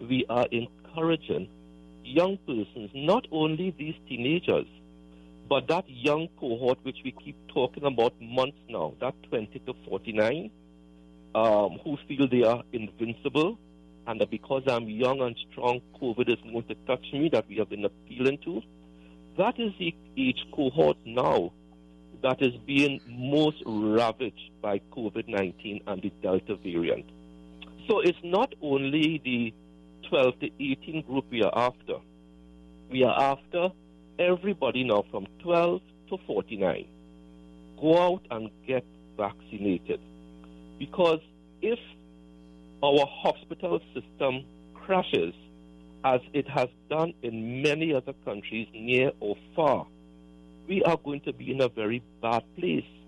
we are encouraging young persons, not only these teenagers, but that young cohort which we keep talking about months now, that 20 to 49, who feel they are invincible, and that because I'm young and strong, COVID is going to touch me, that we have been appealing to. That is the age cohort now that is being most ravaged by COVID-19 and the Delta variant. So it's not only the 12 to 18 group we are after. We are after everybody now from 12 to 49. Go out and get vaccinated. Because if our hospital system crashes, as it has done in many other countries near or far, we are going to be in a very bad place.